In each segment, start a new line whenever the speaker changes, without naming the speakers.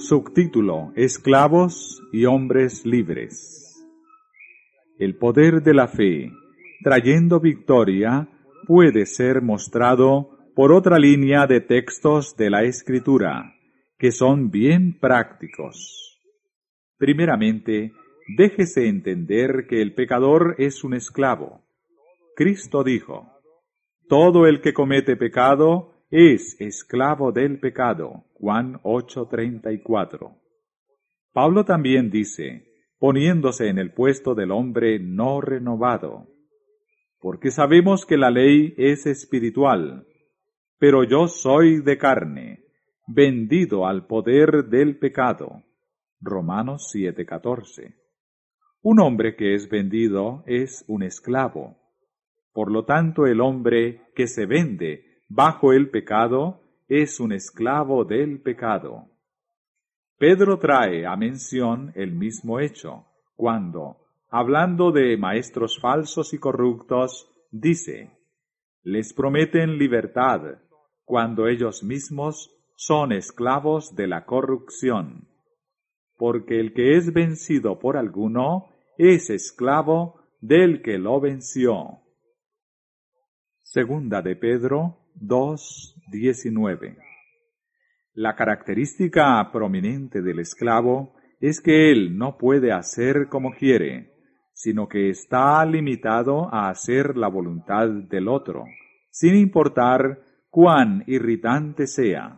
Subtítulo: Esclavos y hombres libres. El poder de la fe, trayendo victoria, puede ser mostrado por otra línea de textos de la Escritura, que son bien prácticos. Primeramente, déjese entender que el pecador es un esclavo. Cristo dijo: todo el que comete pecado es esclavo del pecado. Juan 8:34. Pablo también dice, poniéndose en el puesto del hombre no renovado: porque sabemos que la ley es espiritual, pero yo soy de carne, vendido al poder del pecado. Romanos 7:14. Un hombre que es vendido es un esclavo. Por lo tanto, el hombre que se vende bajo el pecado es un esclavo del pecado. Pedro trae a mención el mismo hecho, cuando, hablando de maestros falsos y corruptos, dice: les prometen libertad, cuando ellos mismos son esclavos de la corrupción. Porque el que es vencido por alguno es esclavo del que lo venció. Segunda de Pedro 2:19. La característica prominente del esclavo es que él no puede hacer como quiere, sino que está limitado a hacer la voluntad del otro, sin importar cuán irritante sea.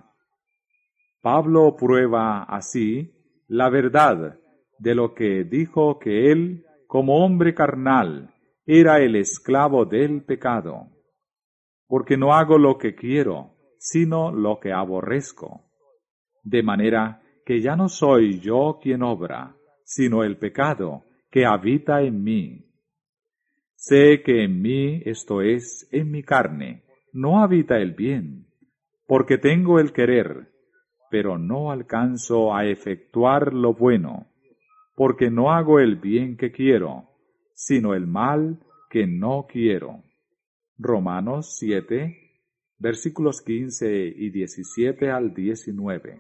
Pablo prueba así la verdad de lo que dijo, que él, como hombre carnal, era el esclavo del pecado. Porque no hago lo que quiero, sino lo que aborrezco. De manera que ya no soy yo quien obra, sino el pecado que habita en mí. Sé que en mí, esto es, en mi carne, no habita el bien, porque tengo el querer, pero no alcanzo a efectuar lo bueno, porque no hago el bien que quiero, sino el mal que no quiero. Romanos 7, versículos 15 y 17 al 19.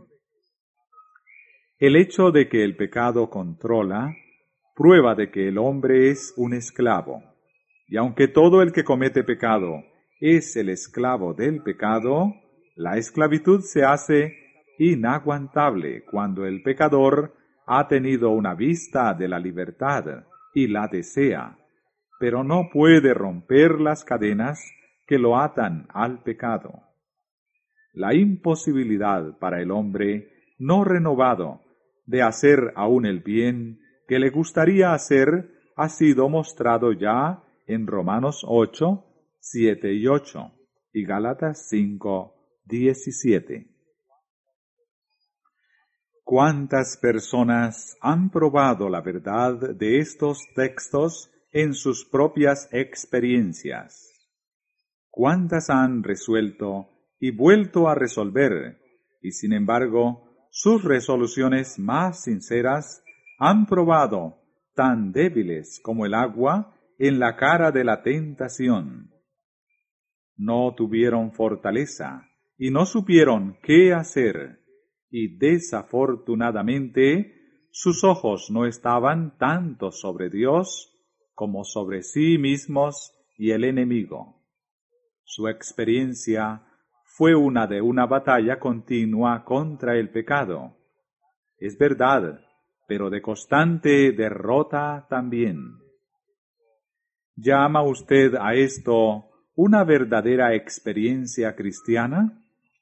El hecho de que el pecado controla, prueba de que el hombre es un esclavo. Y aunque todo el que comete pecado es el esclavo del pecado, la esclavitud se hace inaguantable cuando el pecador ha tenido una vista de la libertad y la desea, pero no puede romper las cadenas que lo atan al pecado. La imposibilidad para el hombre no renovado de hacer aún el bien que le gustaría hacer ha sido mostrado ya en Romanos 8, 7 y 8 y Gálatas 5, 17. ¿Cuántas personas han probado la verdad de estos textos en sus propias experiencias? ¿Cuántas han resuelto y vuelto a resolver, y sin embargo sus resoluciones más sinceras han probado tan débiles como el agua en la cara de la tentación? No tuvieron fortaleza y no supieron qué hacer, y desafortunadamente sus ojos no estaban tanto sobre Dios como sobre sí mismos y el enemigo. Su experiencia fue una de una batalla continua contra el pecado. Es verdad, pero de constante derrota también. ¿Llama usted a esto una verdadera experiencia cristiana?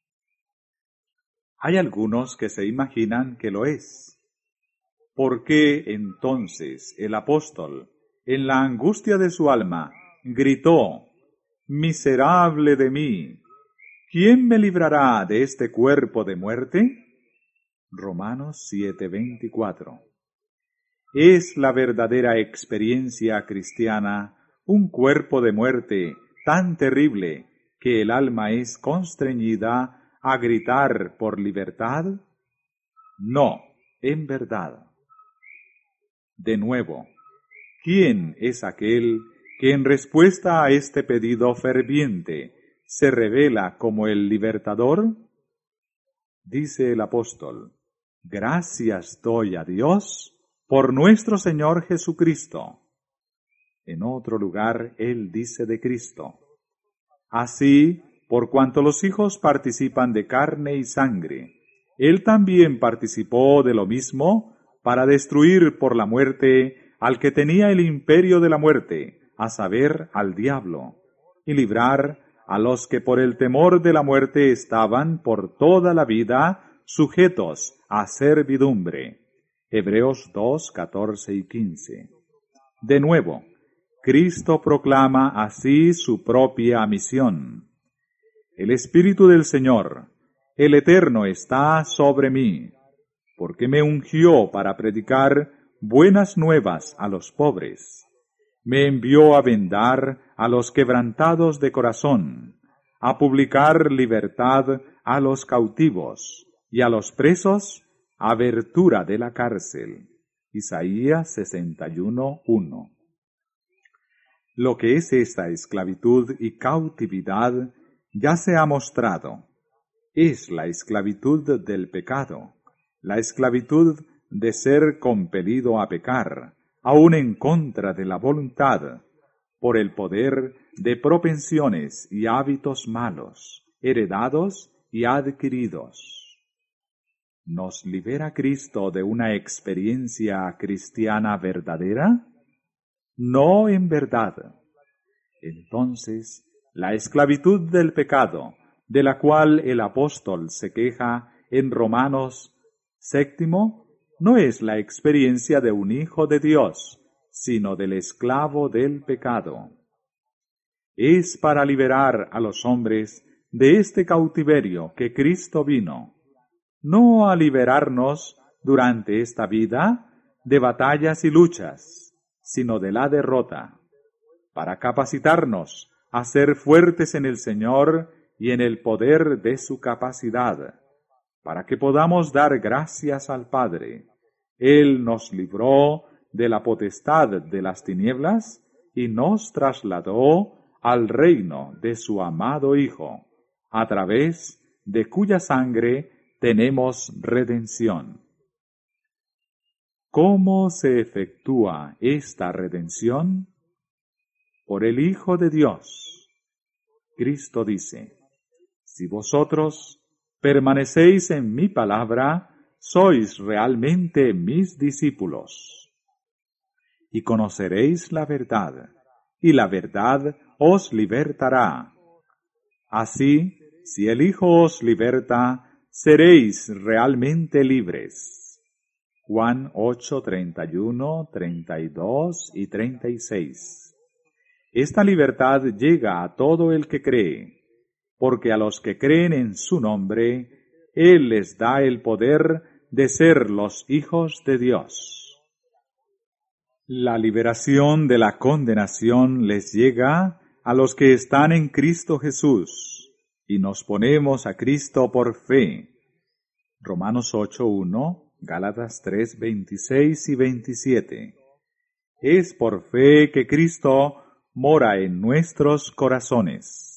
Hay algunos que se imaginan que lo es. ¿Por qué entonces el apóstol, en la angustia de su alma, gritó: «Miserable de mí! ¿Quién me librará de este cuerpo de muerte?» Romanos 7:24. ¿Es la verdadera experiencia cristiana un cuerpo de muerte tan terrible que el alma es constreñida a gritar por libertad? No, en verdad. De nuevo, ¿quién es aquel que en respuesta a este pedido ferviente se revela como el libertador? Dice el apóstol: Gracias doy a Dios por nuestro Señor Jesucristo. En otro lugar, él dice de Cristo: así, por cuanto los hijos participan de carne y sangre, él también participó de lo mismo para destruir por la muerte al que tenía el imperio de la muerte, a saber, al diablo, y librar a los que por el temor de la muerte estaban por toda la vida sujetos a servidumbre. Hebreos 2, 14 y 15. De nuevo, Cristo proclama así su propia misión. El Espíritu del Señor, el Eterno, está sobre mí, porque me ungió para predicar buenas nuevas a los pobres. Me envió a vendar a los quebrantados de corazón, a publicar libertad a los cautivos y a los presos abertura de la cárcel. Isaías 61:1. Lo que es esta esclavitud y cautividad ya se ha mostrado. Es la esclavitud del pecado, la esclavitud de ser compelido a pecar, aun en contra de la voluntad, por el poder de propensiones y hábitos malos, heredados y adquiridos. ¿Nos libera Cristo de una experiencia cristiana verdadera? No en verdad. Entonces, la esclavitud del pecado, de la cual el apóstol se queja en Romanos 7, no es la experiencia de un hijo de Dios, sino del esclavo del pecado. Es para liberar a los hombres de este cautiverio que Cristo vino, no a liberarnos durante esta vida de batallas y luchas, sino de la derrota, para capacitarnos a ser fuertes en el Señor y en el poder de su capacidad, para que podamos dar gracias al Padre. Él nos libró de la potestad de las tinieblas y nos trasladó al reino de su amado Hijo, a través de cuya sangre tenemos redención. ¿Cómo se efectúa esta redención? Por el Hijo de Dios. Cristo dice: si vosotros permanecéis en mi palabra, sois realmente mis discípulos. Y conoceréis la verdad, y la verdad os libertará. Así, si el Hijo os liberta, seréis realmente libres. Juan 8, 31, 32 y 36. Esta libertad llega a todo el que cree, porque a los que creen en su nombre, Él les da el poder de ser los hijos de Dios. La liberación de la condenación les llega a los que están en Cristo Jesús, y nos ponemos a Cristo por fe. Romanos 8:1, Gálatas 3:26 y 27. Es por fe que Cristo mora en nuestros corazones.